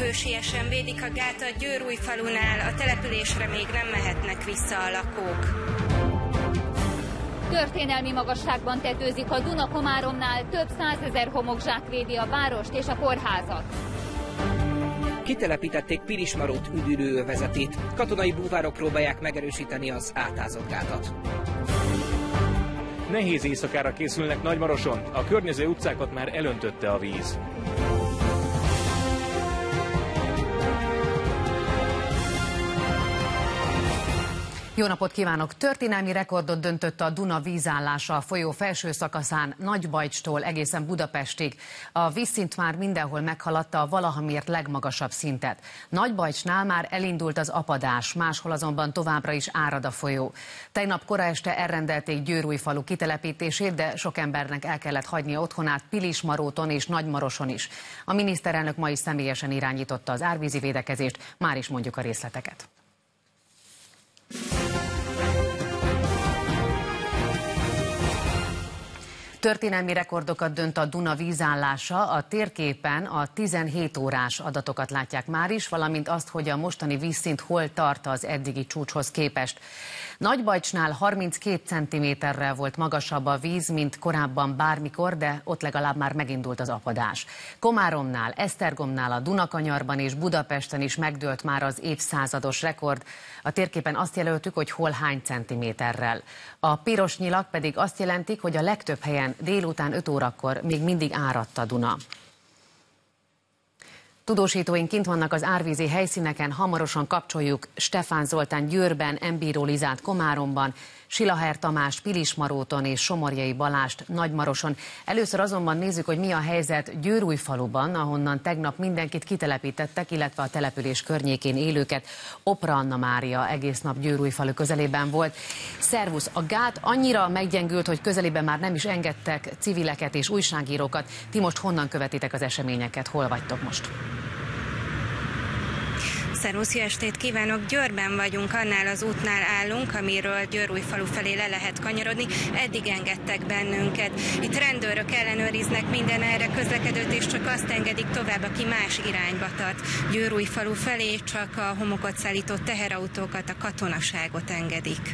Hősiesen védik a gátat Győrújfalunál, a településre még nem mehetnek vissza a lakók. Történelmi magasságban tetőzik a Duna Komáromnál, több százezer homokzsák védi a várost és a kórházat. Kitelepítették Pilismarót üdülőövezetét. Katonai búvárok próbálják megerősíteni az átázott gátat. Nehéz éjszakára készülnek Nagymaroson, a környező utcákat már elöntötte a víz. Jó napot kívánok! Történelmi rekordot döntött a Duna vízállása a folyó felső szakaszán Nagybajcstól egészen Budapestig. A vízszint már mindenhol meghaladta a valaha mért legmagasabb szintet. Nagybajcsnál már elindult az apadás, máshol azonban továbbra is árad a folyó. Tegnap kora este elrendelték Győrújfalu kitelepítését, de sok embernek el kellett hagynia otthonát Pilismaróton és Nagymaroson is. A miniszterelnök ma is személyesen irányította az árvízi védekezést, már is mondjuk a részleteket. Történelmi rekordokat dönt a Duna vízállása, a térképen a 17 órás adatokat látják már is, valamint azt, hogy a mostani vízszint hol tart az eddigi csúcshoz képest. Nagybajcsnál 32 cm-rel volt magasabb a víz, mint korábban bármikor, de ott legalább már megindult az apadás. Komáromnál, Esztergomnál, a Dunakanyarban és Budapesten is megdőlt már az évszázados rekord. A térképen azt jelöltük, hogy hol hány centiméterrel. A piros nyilak pedig azt jelentik, hogy a legtöbb helyen délután 5 órakor még mindig áradt a Duna. Tudósítóink kint vannak az árvízi helyszíneken, hamarosan kapcsoljuk Stefán Zoltán Győrben, Embíró Lizát Komáromban, Silaher Tamást Pilismaróton és Somorjai Balást Nagymaroson. Először azonban nézzük, hogy mi a helyzet Győrújfaluban, ahonnan tegnap mindenkit kitelepítettek, illetve a település környékén élőket. Opra Anna Mária egész nap Győrújfalu közelében volt. Szervusz, a gát annyira meggyengült, hogy közelében már nem is engedtek civileket és újságírókat. Ti most honnan követitek az eseményeket? Hol vagytok most? Szervusz, jó estét kívánok! Győrben vagyunk, annál az útnál állunk, amiről Győrújfalu felé le lehet kanyarodni. Eddig engedtek bennünket. Itt rendőrök ellenőriznek minden erre közlekedőt, és csak azt engedik tovább, aki más irányba tart. Győrújfalu felé csak a homokot szállító teherautókat, a katonaságot engedik.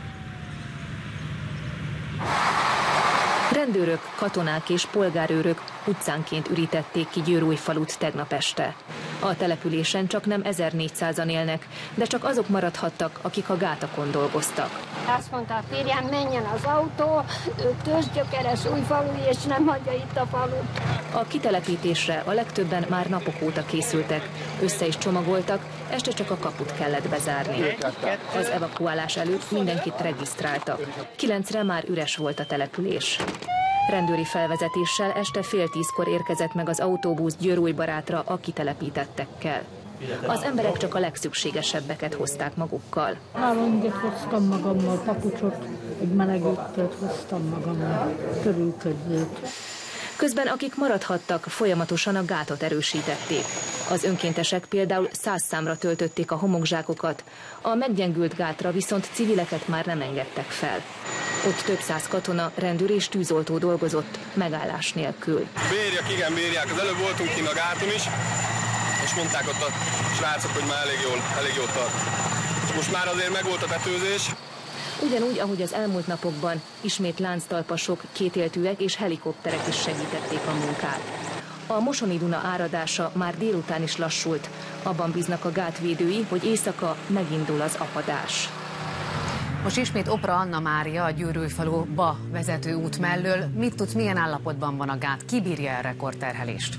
Rendőrök, katonák és polgárőrök utcánként ürítették ki Győrújfalut tegnap este. A településen csak nem 1400-an élnek, de csak azok maradhattak, akik a gátakon dolgoztak. Azt mondta a férjem, menjen az autó, Tőzsgyökeres Újfalu, és nem hagyja itt a falut. A kitelepítésre a legtöbben már napok óta készültek, össze is csomagoltak, este csak a kaput kellett bezárni. Az evakuálás előtt mindenkit regisztráltak. 9-re már üres volt a település. Rendőri felvezetéssel este 9:30-kor érkezett meg az autóbusz Győrújbarátra a kitelepítettekkel. Az emberek csak a legszükségesebbeket hozták magukkal. Hálóinget hoztam magammal, papucsot, egy melegítőt hoztam magammal, körülködőt. Közben akik maradhattak, folyamatosan a gátot erősítették. Az önkéntesek például 100 számra töltötték a homokzsákokat, a meggyengült gátra viszont civileket már nem engedtek fel. Ott több száz katona, rendőr és tűzoltó dolgozott, megállás nélkül. Bérjek, igen, bérják. Az előbb voltunk kint a gáton is, és mondták ott a srácok, hogy már elég jól tart. Most már azért megvolt a tetőzés. Ugyanúgy, ahogy az elmúlt napokban, ismét lánctalpasok, kétéltűek és helikopterek is segítették a munkát. A Mosoni Duna áradása már délután is lassult. Abban bíznak a gátvédői, hogy éjszaka megindul az apadás. Most ismét Opra Anna Mária a Győrújfaluba vezető út mellől. Mit tudsz, milyen állapotban van a gát? Ki bírja a rekordterhelést?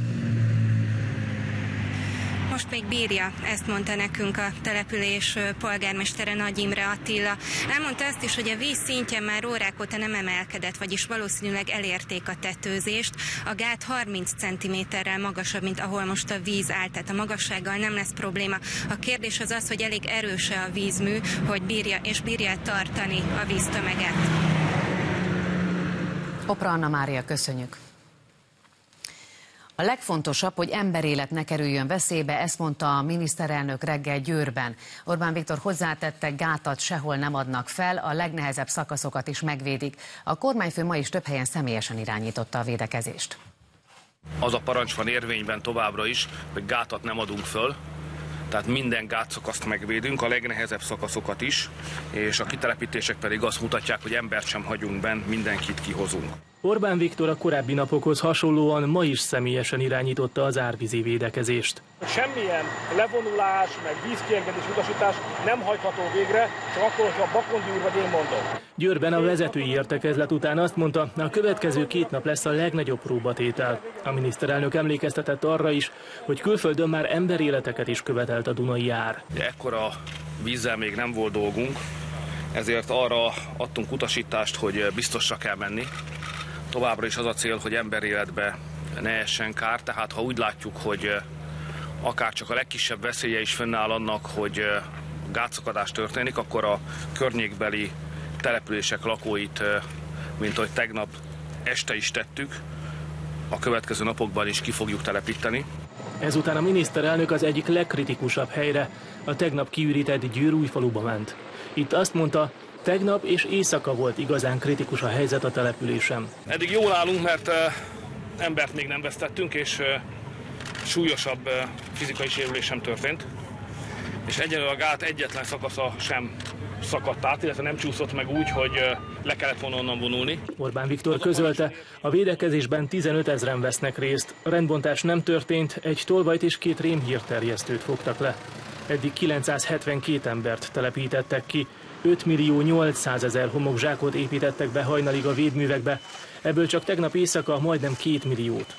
Most még bírja, ezt mondta nekünk a település polgármestere Nagy Imre Attila. Elmondta azt is, hogy a víz szintje már órák óta nem emelkedett, vagyis valószínűleg elérték a tetőzést. A gát 30 cm-rel magasabb, mint ahol most a víz áll, tehát a magassággal nem lesz probléma. A kérdés az az, hogy elég erős-e a vízmű, hogy bírja tartani a víztömeget. Opra Anna Mária, köszönjük. A legfontosabb, hogy emberélet ne kerüljön veszélybe, ezt mondta a miniszterelnök reggel Győrben. Orbán Viktor hozzátette, gátat sehol nem adnak fel, a legnehezebb szakaszokat is megvédik. A kormányfő ma is több helyen személyesen irányította a védekezést. Az a parancs van érvényben továbbra is, hogy gátat nem adunk föl, tehát minden gátszakaszt megvédünk, a legnehezebb szakaszokat is, és a kitelepítések pedig azt mutatják, hogy embert sem hagyunk benn, mindenkit kihozunk. Orbán Viktor a korábbi napokhoz hasonlóan ma is személyesen irányította az árvízi védekezést. Semmilyen levonulás, meg vízkiengedés utasítás nem hajtható végre, csak akkor, hogyha Bakondi úr vagy én mondom. Győrben a vezetői értekezlet után azt mondta, a következő 2 nap lesz a legnagyobb próbatétel. A miniszterelnök emlékeztetett arra is, hogy külföldön már emberéleteket is követelt a Dunai ár. Ekkora vízzel még nem volt dolgunk, ezért arra adtunk utasítást, hogy biztosra kell menni. Továbbra is az a cél, hogy emberéletbe ne essen kár, tehát ha úgy látjuk, hogy akár csak a legkisebb veszélye is fennáll annak, hogy gátszakadás történik, akkor a környékbeli települések lakóit, mint ahogy tegnap este is tettük, a következő napokban is ki fogjuk telepíteni. Ezután a miniszterelnök az egyik legkritikusabb helyre, a tegnap kiürített Győr-Újfaluba ment. Itt azt mondta, tegnap és éjszaka volt igazán kritikus a helyzet a településen. Eddig jól állunk, mert embert még nem vesztettünk, és súlyosabb fizikai sérülés sem történt. És egyelőre a gát egyetlen szakasza sem szakadt át, illetve nem csúszott meg úgy, hogy le kellett volna onnan vonulni. Orbán Viktor közölte, a védekezésben 15 000-en vesznek részt. A rendbontás nem történt, egy tolvajt és 2 rémhírterjesztőt fogtak le. Eddig 972 embert telepítettek ki. 5.800.000 homokzsákot építettek be hajnalig a védművekbe, ebből csak tegnap éjszaka majdnem 2 milliót.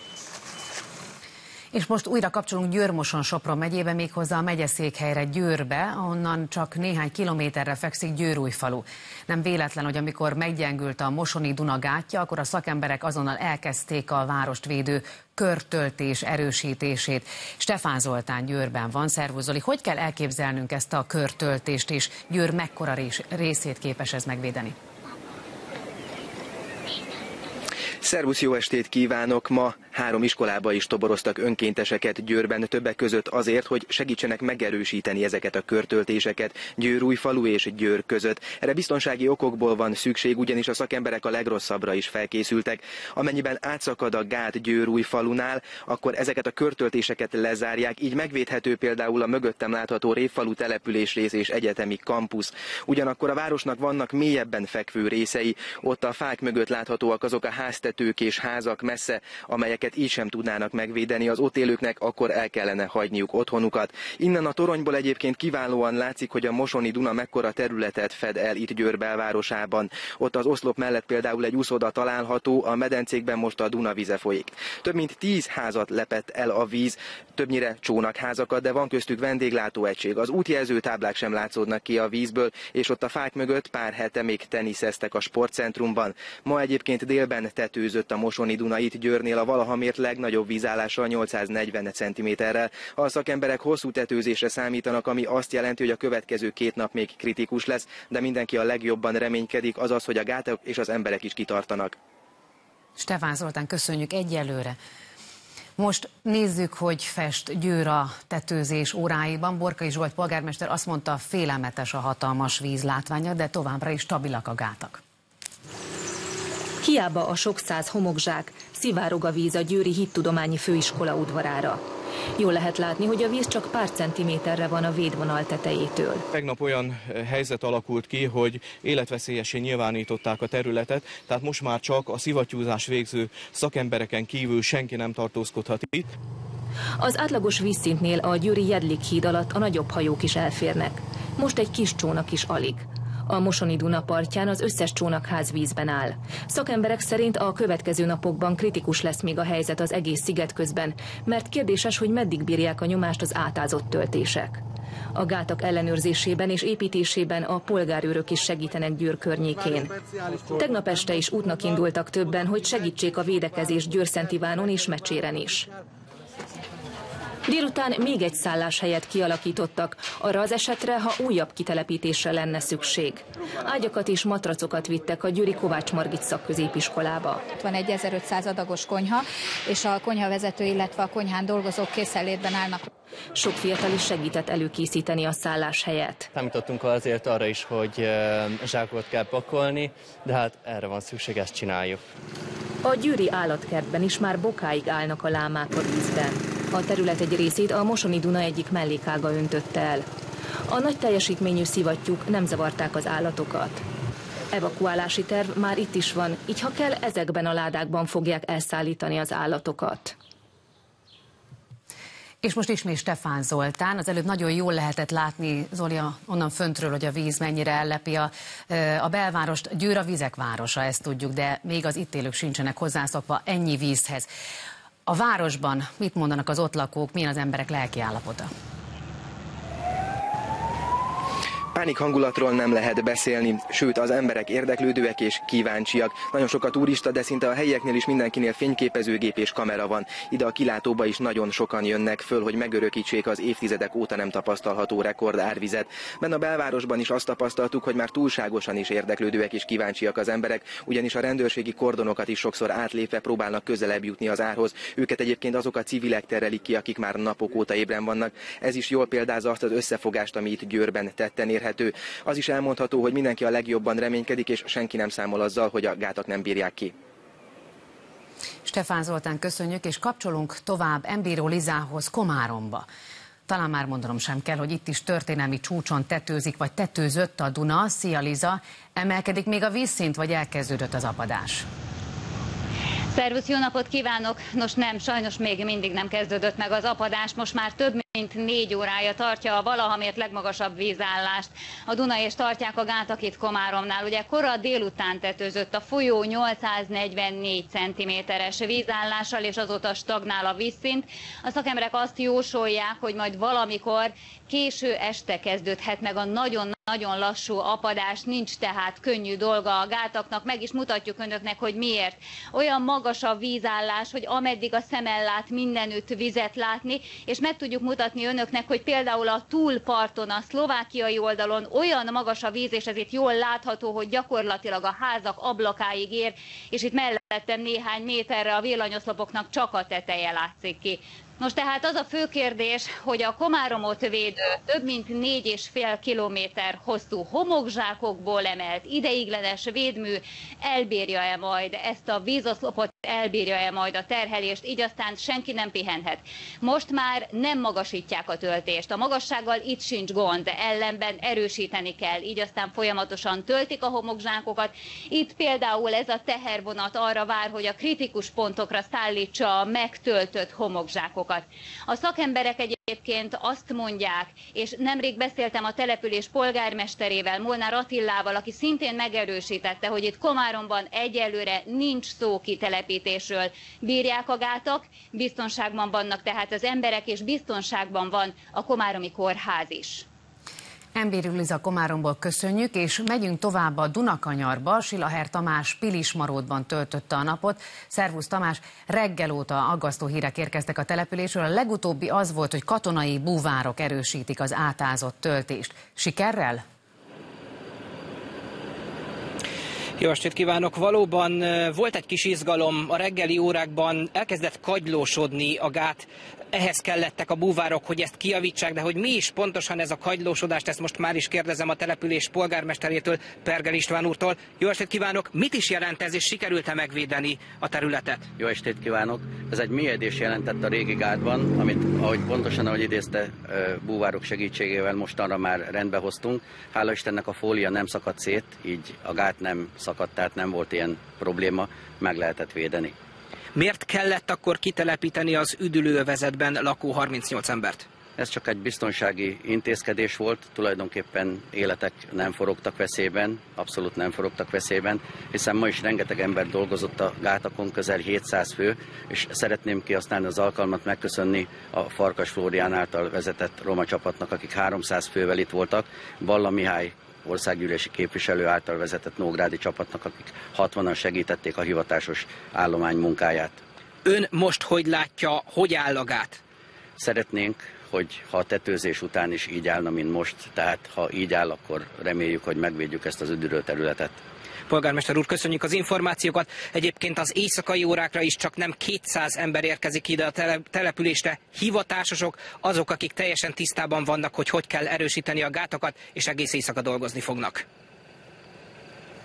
És most újra kapcsolunk Győr-Moson-Sopron megyébe, méghozzá a megyeszékhelyre, Győrbe, ahonnan csak néhány kilométerre fekszik Győr-Újfalu. Nem véletlen, hogy amikor meggyengült a Mosoni Duna gátja, akkor a szakemberek azonnal elkezdték a várost védő körtöltés erősítését. Stefán Zoltán Győrben van. Szervusz Zoli, hogy kell elképzelnünk ezt a körtöltést, és Győr mekkora részét képes ez megvédeni? Szervusz, jó estét kívánok! Ma 3 iskolába is toboroztak önkénteseket Győrben, többek között azért, hogy segítsenek megerősíteni ezeket a körtöltéseket Győr-Újfalu és Győr között. Erre biztonsági okokból van szükség, ugyanis a szakemberek a legrosszabbra is felkészültek. Amennyiben átszakad a gát Győr-Újfalunál, akkor ezeket a körtöltéseket lezárják, így megvédhető például a mögöttem látható Révfalu településrész és egyetemi kampusz. Ugyanakkor a városnak vannak mélyebben fekvő részei, ott a fák mögött láthatóak azok a háztetők és házak messze, amelyeket így sem tudnának megvédeni az ott élőknek, akkor el kellene hagyniuk otthonukat. Innen a toronyból egyébként kiválóan látszik, hogy a Mosoni Duna mekkora területet fed el itt Győr belvárosában. Ott az oszlop mellett például egy úszoda található, a medencékben most a Duna vize folyik. Több mint 10 házat lepett el a víz, többnyire csónakházakat, de van köztük vendéglátóegység. Az útjelzőtáblák sem látszódnak ki a vízből, és ott a fák mögött pár hete még teniszeztek a sportcentrumban. Ma egyébként délben tetőzött a Mosoni Duna itt Győrnél a valaha mért legnagyobb vízállással 840 cm-rel. A szakemberek hosszú tetőzésre számítanak, ami azt jelenti, hogy a következő 2 nap még kritikus lesz, de mindenki a legjobban reménykedik, azaz, hogy a gátak és az emberek is kitartanak. Stefán Zoltán, köszönjük egyelőre. Most nézzük, hogy fest Győr a tetőzés óráiban. Borkai Zsolt polgármester azt mondta, félelmetes a hatalmas vízlátványa, de továbbra is stabilak a gátak. Hiába a sok száz homokzsák, szivárog a víz a Győri Hittudományi Főiskola udvarára. Jól lehet látni, hogy a víz csak pár centiméterre van a védvonal tetejétől. Tegnap olyan helyzet alakult ki, hogy életveszélyessé nyilvánították a területet, tehát most már csak a szivattyúzás végző szakembereken kívül senki nem tartózkodhat itt. Az átlagos vízszintnél a győri Jedlik híd alatt a nagyobb hajók is elférnek. Most egy kis csónak is alig. A Mosoni Duna partján az összes csónakház vízben áll. Szakemberek szerint a következő napokban kritikus lesz még a helyzet az egész sziget közben, mert kérdéses, hogy meddig bírják a nyomást az átázott töltések. A gátak ellenőrzésében és építésében a polgárőrök is segítenek Győr környékén. Tegnap este is útnak indultak többen, hogy segítsék a védekezést Győr-Szent Ivánon és Mecséren is. Délután még egy szálláshelyet kialakítottak, arra az esetre, ha újabb kitelepítésre lenne szükség. Ágyakat és matracokat vittek a győri Kovács Margit szakközépiskolába. Itt van egy 1500 adagos konyha, és a konyhavezető, illetve a konyhán dolgozók készenlétben állnak. Sok fiatal is segített előkészíteni a szálláshelyet. Számítottunk azért arra is, hogy zsákot kell pakolni, de hát erre van szükség, ezt csináljuk. A győri állatkertben is már bokáig állnak a lámák a vízben. A terület egy részét a Mosoni Duna egyik mellékága öntötte el. A nagy teljesítményű szivattyúk nem zavarták az állatokat. Evakuálási terv már itt is van, így ha kell, ezekben a ládákban fogják elszállítani az állatokat. És most ismét Stefán Zoltán. Az előbb nagyon jól lehetett látni, Zoli, onnan föntről, hogy a víz mennyire ellepi a belvárost. Győr a vizek városa, ezt tudjuk, de még az itt élők sincsenek hozzászokva ennyi vízhez. A városban mit mondanak az ott lakók, milyen az emberek lelki állapota? Pánik hangulatról nem lehet beszélni, sőt az emberek érdeklődőek és kíváncsiak. Nagyon sok a turista, de szinte a helyieknél is mindenkinél fényképezőgép és kamera van. Ide a kilátóba is nagyon sokan jönnek föl, hogy megörökítsék az évtizedek óta nem tapasztalható rekord árvizet. Benne a belvárosban is azt tapasztaltuk, hogy már túlságosan is érdeklődőek és kíváncsiak az emberek, ugyanis a rendőrségi kordonokat is sokszor átlépve próbálnak közelebb jutni az árhoz. Őket egyébként azok a civilek terelik ki, akik már napok óta ébren vannak. Ez is jól példázza azt az összefogást, ami itt Győrben tetten érhető. Az is elmondható, hogy mindenki a legjobban reménykedik, és senki nem számol azzal, hogy a gátak nem bírják ki. Stefán Zoltán, köszönjük, és kapcsolunk tovább Embíró Lizához, Komáromba. Talán már mondanom sem kell, hogy itt is történelmi csúcson tetőzik, vagy tetőzött a Duna. Szia Liza, emelkedik még a vízszint, vagy elkezdődött az apadás? Szervusz, jó napot kívánok! Nos nem, sajnos még mindig nem kezdődött meg az apadás, most már több mint 4 órája tartja a valahamért legmagasabb vízállást. A Duna és tartják a gátak itt Komáromnál. Ugye kora délután tetőzött a folyó 844 cm-es vízállással, és azóta stagnál a vízszint. A szakemberek azt jósolják, hogy majd valamikor késő este kezdődhet meg a nagyon lassú apadás, nincs tehát könnyű dolga a gátaknak, meg is mutatjuk önöknek, hogy miért. Olyan magas a vízállás, hogy ameddig a szem ellát, mindenütt vizet látni, és meg tudjuk mutatni önöknek, hogy például a túlparton, a szlovákiai oldalon olyan magas a víz, és ez itt jól látható, hogy gyakorlatilag a házak ablakáig ér, és itt mellettem néhány méterre a villanyoszlopoknak csak a teteje látszik ki. Most tehát az a fő kérdés, hogy a Komáromot védő több mint 4,5 kilométer hosszú homokzsákokból emelt ideiglenes védmű elbírja-e majd ezt a vízoszlopot, elbírja-e majd a terhelést, így aztán senki nem pihenhet. Most már nem magasítják a töltést. A magassággal itt sincs gond, ellenben erősíteni kell, így aztán folyamatosan töltik a homokzsákokat. Itt például ez a tehervonat arra vár, hogy a kritikus pontokra szállítsa a megtöltött homokzsákokat. A szakemberek egyébként azt mondják, és nemrég beszéltem a település polgármesterével, Molnár Attillával, aki szintén megerősítette, hogy itt Komáromban egyelőre nincs szó kitelepítésről. Bírják a gátak, biztonságban vannak tehát az emberek, és biztonságban van a komáromi kórház is. Embíró Liza, Komáromból köszönjük, és megyünk tovább a Dunakanyarba. Silaher Tamás Pilismaródban töltötte a napot. Szervusz Tamás, reggel óta aggasztó hírek érkeztek a településről. A legutóbbi az volt, hogy katonai búvárok erősítik az átázott töltést. Sikerrel? Jó estét kívánok! Valóban volt egy kis izgalom, a reggeli órákban elkezdett kagylósodni a gát, ehhez kellettek a búvárok, hogy ezt kijavítsák, de hogy mi is pontosan ez a kagylósodást, ezt most már is kérdezem a település polgármesterétől, Pergel István úrtól. Jó estét kívánok! Mit is jelent ez, és sikerült-e megvédeni a területet? Jó estét kívánok! Ez egy mélyedés jelentett a régi gátban, amit, ahogy idézte, búvárok segítségével mostanra már rendbe hoztunk. Hála Istennek a fólia nem szakadt szét, így a gát nem szakadt, tehát nem volt ilyen probléma, meg lehetett védeni. Miért kellett akkor kitelepíteni az üdülőövezetben lakó 38 embert? Ez csak egy biztonsági intézkedés volt, tulajdonképpen életek nem forogtak veszélyben, abszolút nem forogtak veszélyben, hiszen ma is rengeteg ember dolgozott a gátakon, közel 700 fő, és szeretném kihasználni az alkalmat megköszönni a Farkas Flórián által vezetett roma csapatnak, akik 300 fővel itt voltak, Balla Mihály országgyűlési képviselő által vezetett nógrádi csapatnak, akik 60-an segítették a hivatásos állomány munkáját. Ön most hogy látja, hogy áll a gát? Szeretnénk, hogy ha a tetőzés után is így állna, mint most, tehát ha így áll, akkor reméljük, hogy megvédjük ezt az üdülő területet. Polgármester úr, köszönjük az információkat. Egyébként az éjszakai órákra is csak nem 200 ember érkezik ide a településre, hivatásosok, azok, akik teljesen tisztában vannak, hogy kell erősíteni a gátakat, és egész éjszaka dolgozni fognak.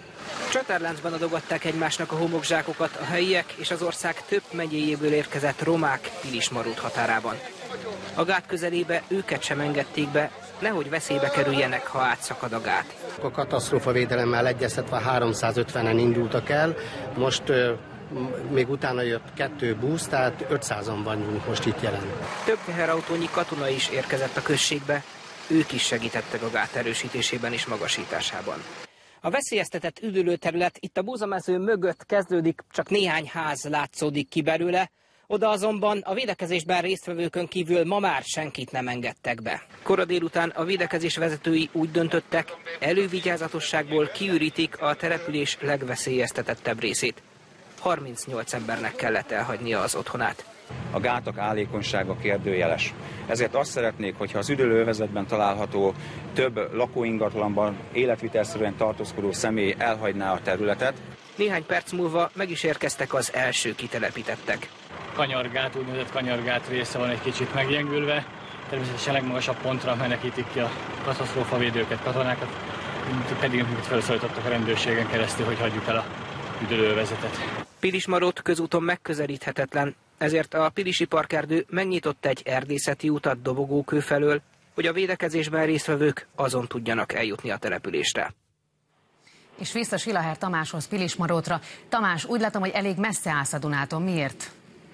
Csatárláncban adogatták egymásnak a homokzsákokat a helyiek és az ország több megyéjéből érkezett romák Pilismarót határában. A gát közelébe őket sem engedték be, nehogy veszélybe kerüljenek, ha átszakad a gát. A katasztrófavédelemmel egyeztetve 350-en indultak el, most még utána jött 2 busz, tehát 500-an vagyunk most itt jelen. Több teherautónyi katona is érkezett a községbe, ők is segítettek a gát erősítésében és magasításában. A veszélyeztetett üdülőterület itt a Búzamező mögött kezdődik, csak néhány ház látszódik ki belőle, oda azonban a védekezésben résztvevőkön kívül ma már senkit nem engedtek be. Kora délután a védekezés vezetői úgy döntöttek, elővigyázatosságból kiürítik a település legveszélyeztetettebb részét. 38 embernek kellett elhagynia az otthonát. A gátak állékonysága kérdőjeles. Ezért azt szeretnék, hogyha az üdülőövezetben található több lakóingatlanban életvitelszerűen tartózkodó személy elhagyná a területet. Néhány perc múlva meg is érkeztek az első kitelepítettek. Kanyargát, úgynevezett kanyargát része van egy kicsit meggyengülve. Természetesen legmagasabb pontra menekítik ki a katasztrófavédőket, katonákat, pedig felszólítottak a rendőrségen keresztül, hogy hagyjuk el a üdülőövezetet. Pilismarót közúton megközelíthetetlen, ezért a pilisi parkerdő megnyitott egy erdészeti utat Dobogókő felől, hogy a védekezésben résztvevők azon tudjanak eljutni a településre. És vissza Silaher Tamáshoz, Pilismarótra. Tamás, úgy látom, hogy elég messze állsz a Dunától. Miért?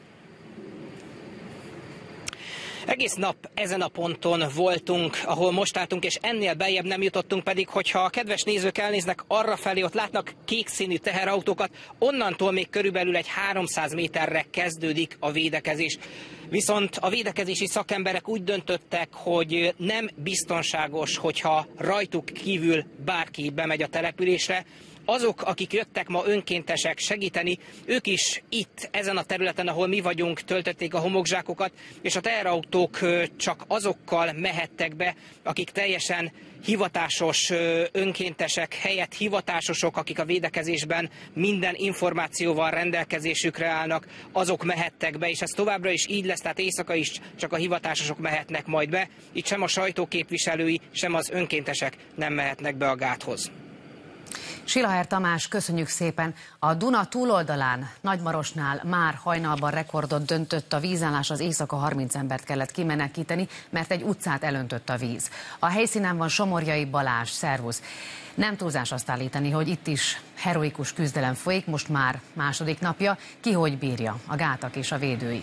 Egész nap ezen a ponton voltunk, ahol most álltunk, és ennél beljebb nem jutottunk, pedig hogyha a kedves nézők elnéznek arrafelé, ott látnak kék színű teherautókat, onnantól még körülbelül egy 300 méterre kezdődik a védekezés. Viszont a védekezési szakemberek úgy döntöttek, hogy nem biztonságos, hogyha rajtuk kívül bárki bemegy a településre. Azok, akik jöttek ma önkéntesek segíteni, ők is itt, ezen a területen, ahol mi vagyunk, töltötték a homokzsákokat, és a teherautók csak azokkal mehettek be, akik teljesen hivatásos önkéntesek, helyett hivatásosok, akik a védekezésben minden információval rendelkezésükre állnak, azok mehettek be, és ez továbbra is így lesz, tehát éjszaka is csak a hivatásosok mehetnek majd be. Itt sem a sajtóképviselői, sem az önkéntesek nem mehetnek be a gáthoz. Silaher Tamás, köszönjük szépen. A Duna túloldalán, Nagymarosnál már hajnalban rekordot döntött a vízállás, az éjszaka 30 embert kellett kimenekíteni, mert egy utcát elöntött a víz. A helyszínen van Somorjai Balázs, szervusz. Nem túlzás azt állítani, hogy itt is heroikus küzdelem folyik, most már második napja. Ki hogy bírja, a gátak és a védői?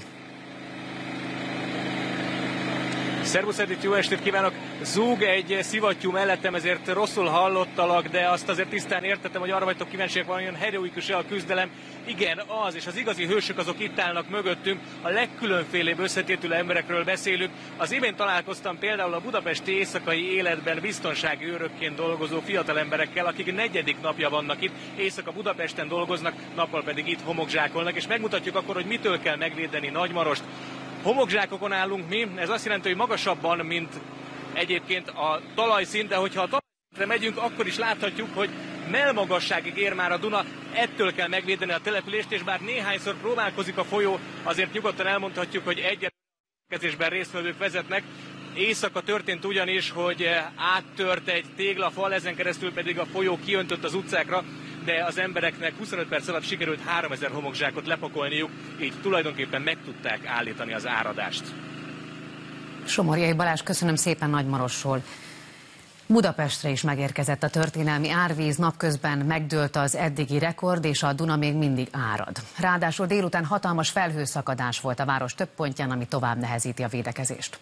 Szervusz Edith, jó estét kívánok! Zúg egy szivattyú mellettem, ezért rosszul hallottalak, de azt azért tisztán értettem, hogy arra vagytok kíváncsiak, valami heroikus-e a küzdelem. Igen, az, és az igazi hősök azok itt állnak mögöttünk, a legkülönfélébb összetétülő emberekről beszélünk. Az imént találkoztam például a budapesti éjszakai életben biztonsági őrökként dolgozó fiatal emberekkel, akik 4. napja vannak itt, éjszaka Budapesten dolgoznak, nappal pedig itt homokzsákolnak, és megmutatjuk akkor, hogy mitől kell megvédeni Nagymarost. Homokzsákokon állunk mi, ez azt jelenti, hogy magasabban, mint egyébként a talajszint, de hogyha a talajszintre megyünk, akkor is láthatjuk, hogy mellmagasságig ér már a Duna, ettől kell megvédeni a települést, és bár néhányszor próbálkozik a folyó, azért nyugodtan elmondhatjuk, hogy egyetlen résztvevők vezetnek. Éjszaka történt ugyanis, hogy áttört egy téglafal, ezen keresztül pedig a folyó kiöntött az utcákra, de az embereknek 25 perc alatt sikerült 3000 homokzsákot lepakolniuk, így tulajdonképpen meg tudták állítani az áradást. Somorjai Balázs, köszönöm szépen Nagymarosról. Budapestre is megérkezett a történelmi árvíz, napközben megdőlt az eddigi rekord, és a Duna még mindig árad. Ráadásul délután hatalmas felhőszakadás volt a város több pontján, ami tovább nehezíti a védekezést.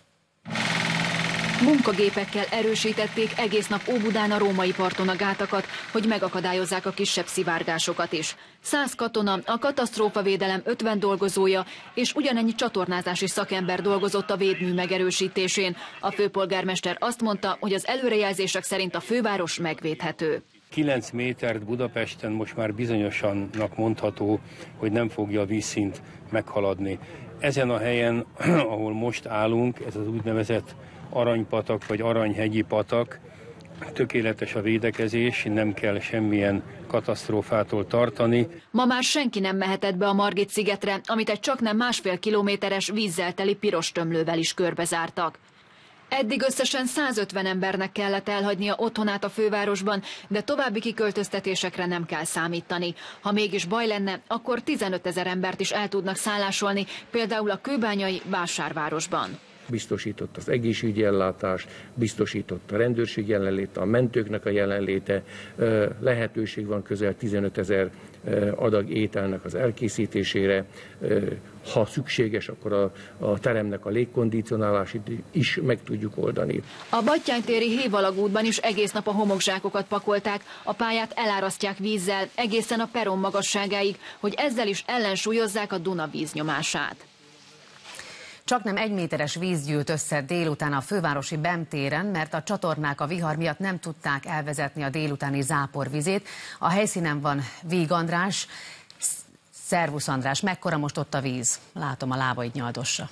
Munkagépekkel erősítették egész nap Óbudán a római parton a gátakat, hogy megakadályozzák a kisebb szivárgásokat is. 100 katona, a katasztrófavédelem 50 dolgozója és ugyanennyi csatornázási szakember dolgozott a védmű megerősítésén. A főpolgármester azt mondta, hogy az előrejelzések szerint a főváros megvédhető. 9 métert Budapesten most már bizonyosannak mondható, hogy nem fogja a vízszint meghaladni. Ezen a helyen, ahol most állunk, ez az úgynevezett Aranypatak vagy Aranyhegyi patak, tökéletes a védekezés, nem kell semmilyen katasztrófától tartani. Ma már senki nem mehetett be a Margit-szigetre, amit egy csaknem 1,5 kilométeres vízzel teli piros tömlővel is körbezártak. Eddig összesen 150 embernek kellett elhagynia otthonát a fővárosban, de további kiköltöztetésekre nem kell számítani. Ha mégis baj lenne, akkor 15 000 embert is el tudnak szállásolni, például a kőbányai Vásárvárosban. Biztosított az egészségügyi ellátás, biztosított a rendőrség jelenléte, a mentőknek a jelenléte, lehetőség van közel 15 000 adag ételnek az elkészítésére. Ha szükséges, akkor a teremnek a légkondicionálását is meg tudjuk oldani. A Battyánytéri Hévalagútban is egész nap a homokzsákokat pakolták, a pályát elárasztják vízzel egészen a peron magasságáig, hogy ezzel is ellensúlyozzák a Duna víznyomását. Csaknem 1 méteres víz gyűlt össze délután a fővárosi BEM téren, mert a csatornák a vihar miatt nem tudták elvezetni a délutáni záporvizét. A helyszínen van Víg András. Szervusz András, mekkora most ott a víz? Látom, a lábaid nyaldossa.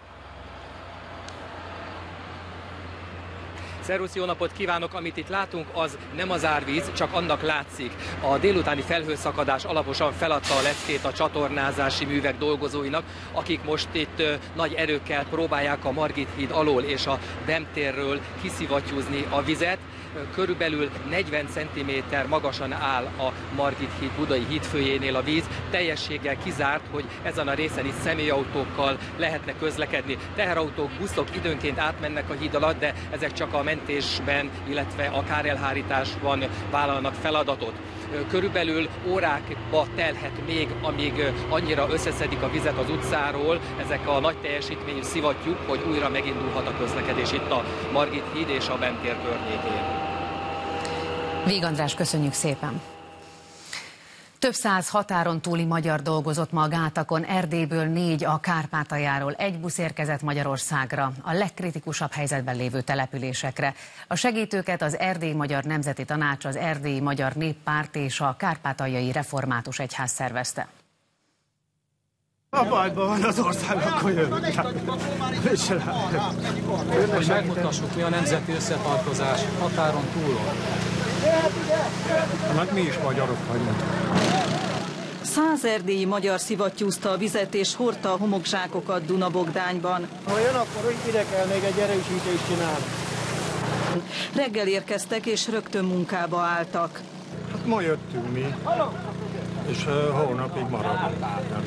Szervusz, jó napot kívánok! Amit itt látunk, az nem az árvíz, csak annak látszik. A délutáni felhőszakadás alaposan feladta a leckét a csatornázási művek dolgozóinak, akik most itt nagy erőkkel próbálják a Margit híd alól és a BEM térről kiszivattyúzni a vizet. Körülbelül 40 cm magasan áll a Margit híd budai hídfőjénél a víz. Teljességgel kizárt, hogy ezen a részen is személyautókkal lehetne közlekedni. Teherautók, buszok időnként átmennek a híd alatt, de ezek csak a mentésben, illetve a kárelhárításban vállalnak feladatot. Körülbelül órákba telhet még, amíg annyira összeszedik a vizet az utcáról, ezek a nagy teljesítményű szivattyúk, hogy újra megindulhat a közlekedés itt a Margit híd és a BEM tér környékén. Víg András, köszönjük szépen! Több száz határon túli magyar dolgozott ma a gátakon, Erdélyből 4 a Kárpátaljáról, 1 busz érkezett Magyarországra, a legkritikusabb helyzetben lévő településekre. A segítőket az Erdélyi Magyar Nemzeti Tanács, az Erdélyi Magyar Néppárt és a Kárpátaljai Református Egyház szervezte. A bajban van az ország, akkor jövünk. Hogy megmutassuk, mi a nemzeti összetartozás határon túlon. Mert mi is magyarok vagyunk. 100 erdélyi magyar szivattyúzta a vizet és hordta a homokzsákokat Duna-Bogdányban. Ha jön, akkor ide kell még egy erősítést csinálni. Reggel érkeztek és rögtön munkába álltak. Hát ma jöttünk mi, és hónapig maradunk.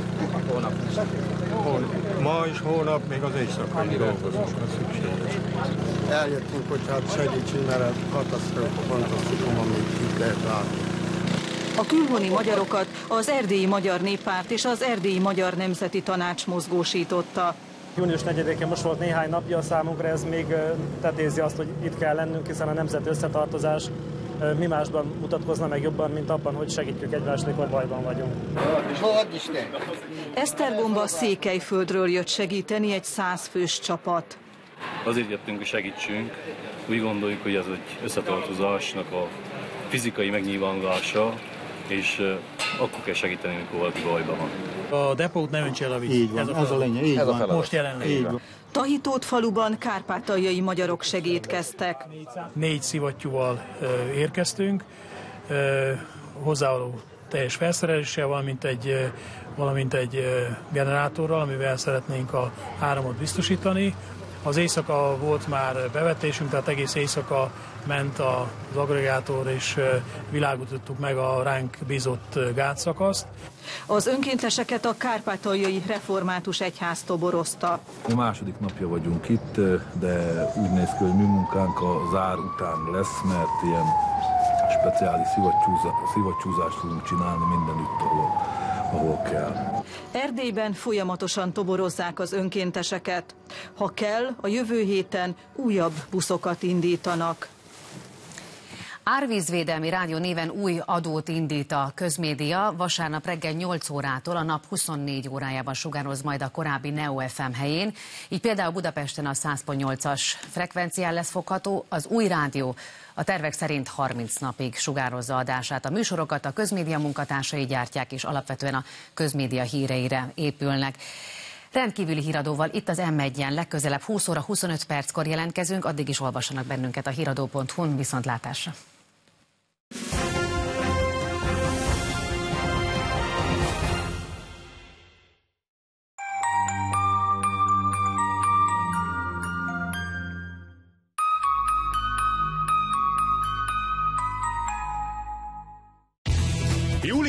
Ma és hónap még az éjszakai dolgozásra szükséges. Eljöttünk, hogy hát segítsünk, mert a katasztrófa fantasztikum, amit itt lehet látni. A külhoni magyarokat az Erdélyi Magyar Néppárt és az Erdélyi Magyar Nemzeti Tanács mozgósította. Június 4-én most volt néhány napja a számunkra, ez még tetézi azt, hogy itt kell lennünk, hiszen a nemzeti összetartozás mi másban mutatkozna meg jobban, mint abban, hogy segítjük egymást, mikor bajban vagyunk. Esztergomba Székelyföldről jött segíteni egy 100 fős csapat. Azért jöttünk, hogy segítsünk. Úgy gondoljuk, hogy ez egy összetartozásnak a fizikai megnyilvánulása, és akkor kell segíteni, amikor valaki bajban van. A depót ne öntse el a víz. Így van, ez a lényeg, így van. Most jelenleg. Tahitót faluban kárpátaljai magyarok segítkeztek. 4 szivattyúval érkeztünk, hozzávaló teljes felszereléssel, valamint egy generátorral, amivel szeretnénk a áramot biztosítani. Az éjszaka volt már bevetésünk, tehát egész éjszaka ment az aggregátor, és világítottuk meg a ránk bízott gátszakaszt. Az önkénteseket a Kárpátaljai Református Egyház toborozta. A második napja vagyunk itt, de úgy néz ki, hogy mi munkánk a zár után lesz, mert ilyen speciális szivattyúzást fogunk csinálni mindenütt, ahol kell. Erdélyben folyamatosan toborozzák az önkénteseket. Ha kell, a jövő héten újabb buszokat indítanak. Árvízvédelmi Rádió néven új adót indít a közmédia. Vasárnap reggel 8 órától a nap 24 órájában sugároz majd a korábbi Neo FM helyén. Így például Budapesten a 100.8-as frekvencián lesz fogható. Az új rádió a tervek szerint 30 napig sugározza adását. A műsorokat a közmédia munkatársai gyártják, és alapvetően a közmédia híreire épülnek. Rendkívüli híradóval itt az M1-en legközelebb 20 óra 25 perckor jelentkezünk, addig is olvassanak bennünket a híradó.hu-n, viszontlátásra.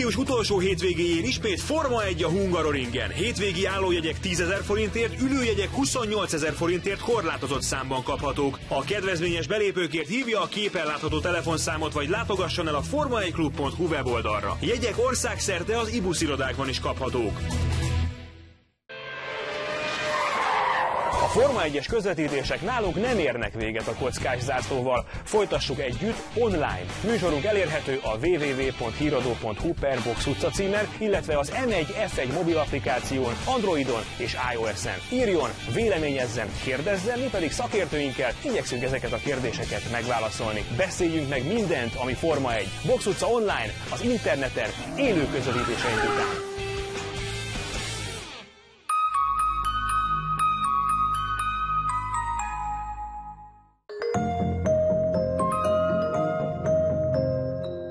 Július utolsó hétvégéjén ismét Forma 1 a Hungaroringen. Hétvégi állójegyek 10 000 forintért, ülőjegyek 28 000 forintért korlátozott számban kaphatók. A kedvezményes belépőkért hívja a képen látható telefonszámot, vagy látogasson el a forma1klub.hu weboldalra. Jegyek országszerte az IBUS irodákban is kaphatók. A Forma 1-es közvetítések nálunk nem érnek véget a kockás zászlóval. Folytassuk együtt online. Műsorunk elérhető a www.híradó.hu/Box utca címen, illetve az M1 F1 mobil applikáción, Androidon és iOS-en. Írjon, véleményezzen, kérdezzen, mi pedig szakértőinkkel igyekszünk ezeket a kérdéseket megválaszolni. Beszéljünk meg mindent, ami Forma 1. Box utca online, az interneten, élő közvetítéseink után.